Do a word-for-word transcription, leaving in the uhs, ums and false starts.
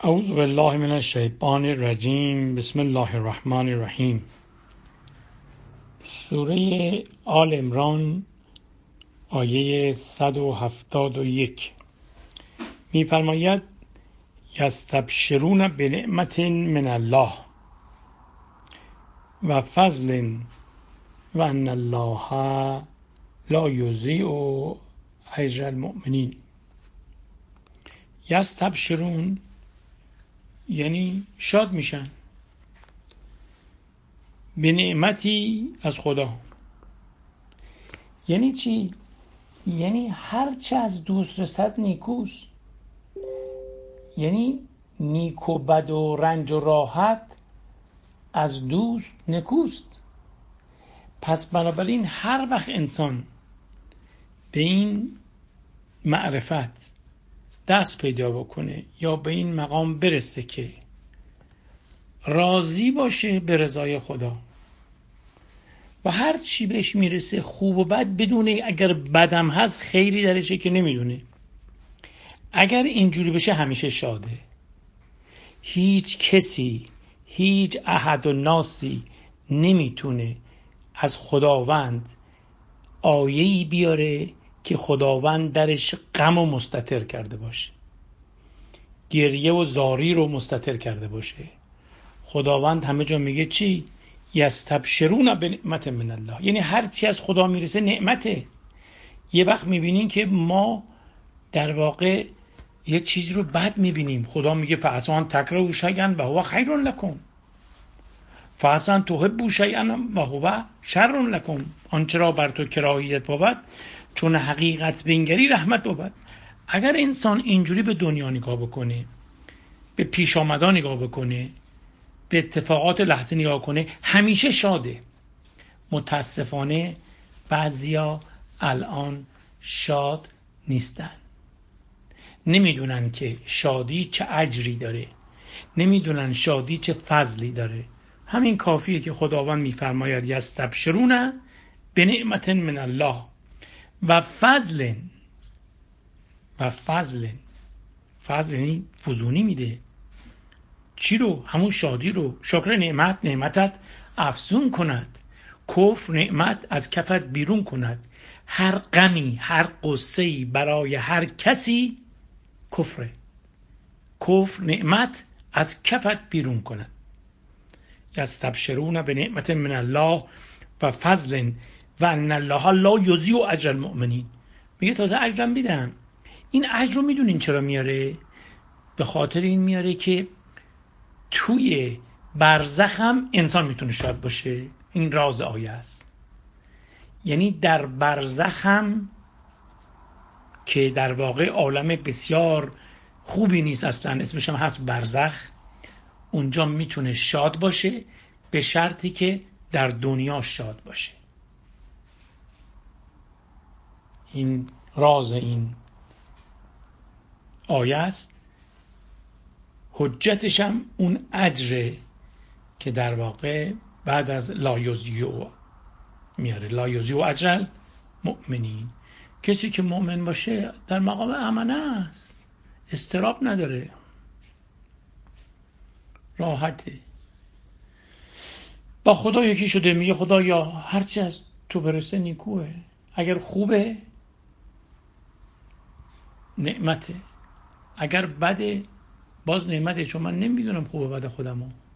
اعوذ بالله من الشیطان الرجیم. بسم الله الرحمن الرحیم. سوره آل عمران آیه صد و هفتاد و یک می فرماید یستبشرون بنعمت من الله و فضل و ان الله لا یضیع اجر المؤمنین. یستبشرون یعنی شاد میشن به نعمتی از خدا. یعنی چی؟ یعنی هر چه از دوست رسد نیکوست. یعنی نیک و بد و رنج و راحت از دوست نیکوست. پس بنابراین هر وقت انسان به این معرفت دست پیدا بکنه یا به این مقام برسه که راضی باشه به رضای خدا و هر چی بهش میرسه خوب و بد بدونه، اگر بدم هست خیری درشه که نمیدونه، اگر اینجوری بشه همیشه شاده. هیچ کسی، هیچ احد و ناسی نمیتونه از خداوند آیه‌ای بیاره که خداوند درش غم و مستتر کرده باشه، گریه و زاری رو مستتر کرده باشه. خداوند همه جا میگه چی؟ یستبشرون بنعمت من الله، یعنی هر چی از خدا میرسه نعمته. یه وقت میبینین که ما در واقع یه چیز رو بد میبینیم، خدا میگه فعسى ان تکرهوا شیئا و هو خیر لکم، فعسى ان تحبوا شیئا و هو شر لکم. آنچه را بر تو کراهیت بود چون حقیقت بنگری رحمت بود. اگر انسان اینجوری به دنیا نگاه بکنه، به پیش آمدان نگاه بکنه، به اتفاقات لحظه نگاه کنه، همیشه شاده. متاسفانه بعضیا الان شاد نیستن، نمیدونن که شادی چه اجری داره، نمیدونن شادی چه فضلی داره. همین کافیه که خداوند میفرماید یستبشرون بنعمت من الله و فضل. و فضل فضل یعنی فزونی میده. چی رو؟ همون شادی رو. شکر نعمت نعمتت افزون کند، کفر نعمت از کفت بیرون کند. هر غمی، هر قصه‌ای برای هر کسی کفره. کفر نعمت از کفت بیرون کند. یستبشرون بنعمت من الله و فضل و ان الله لا یضیع اجر المؤمنین. میگه تازه اجرم میدم. این اجر رو میدونین چرا میاره؟ به خاطر این میاره که توی برزخ هم انسان میتونه شاد باشه. این راز آیه است. یعنی در برزخ هم که در واقع عالم بسیار خوبی نیست، اصلا اسمش هم هست برزخ، اونجا میتونه شاد باشه به شرطی که در دنیا شاد باشه. این راز این آیه است. حجتش هم اون اجره که در واقع بعد از لا یضیع میاره. لا یضیع اجر المؤمنین. کسی که مؤمن باشه در مقام امنه است، استراب نداره، راحته، با خدا یکی شده. میگه خدایا هرچی از تو برسه نیکوه، اگر خوبه نعمته، اگر بده باز نعمته، چون من نمیدونم خوبه بده خودمو.